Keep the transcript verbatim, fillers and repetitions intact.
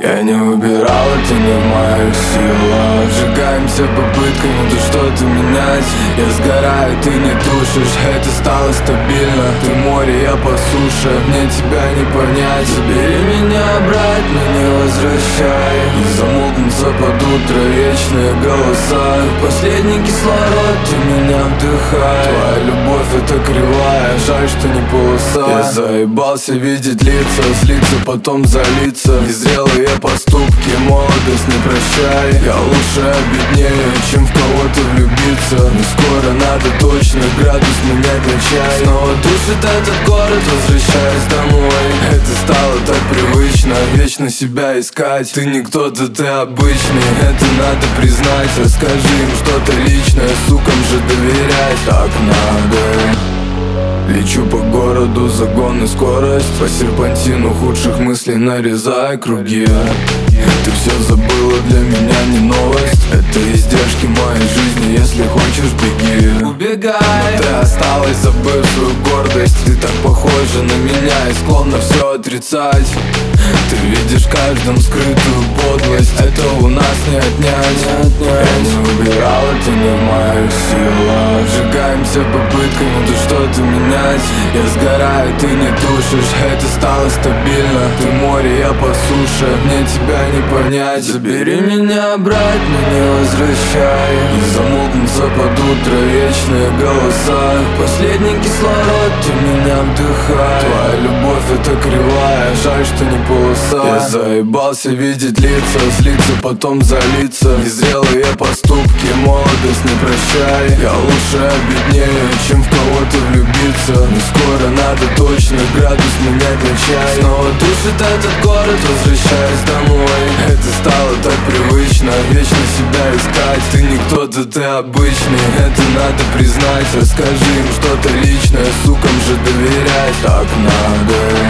Я не выбирал, это не в моих силах. Сжигаемся попытками, да что-то менять. Я сгораю, ты не тушишь, это стало стабильно. Ты море, я по суше, мне тебя не понять. Забери меня обратно, не возвращай. И замолкнутся под утро вечные голоса. Последний кислород, ты меня вдыхай. Твоя любовь это кривая, жаль, что не полоса. Я заебался видеть лица, слиться, потом залиться. Незрелые поступки, молодость не прощай. Я лучше обеднею, чем в кого-то влюбиться. Но скоро надо точно градус менять на чай. Снова душит этот город, возвращаясь домой. Это стало так привычно, вечно себя искать. Ты не кто-то, ты обычный, это надо признать. Расскажи им что-то личное, сукам же доверять. Так надо. Лечу по городу, загон и скорость. По серпантину худших мыслей нарезай круги. Ты все забыла, для меня не новость. Это издержки моей жизни, если хочешь, беги. Убегай. Но ты осталась, забыв свою гордость. Ты так похожа на меня и склонна все отрицать. Ты видишь в каждом скрытую подлость. Это у нас не отнять. Я не выбирал, это не в моих силах. Сжигаемся попытками, да что-то менять. Я сгораю, ты не тушишь, это стало стабильно. Ты море, я по суше, мне тебя не понять. Забери меня обратно, не возвращай. И замолкнутся под утро вечные голоса. Последний кислород, ты меня вдыхай. Твоя любовь это кривая, жаль, что не полоса. Я заебался видеть лица, слиться, потом залиться. Незрелые поступки, молодость не прощай. Я лучше обеднею, чем в кого-то влюбиться. Но скоро надо точно градус менять на чай. Снова душит этот город, возвращаясь домой. Это стало так привычно, вечно себя искать. Ты не кто-то, ты обычный, это надо признать. Расскажи им что-то личное, сукам же доверять. Так надо.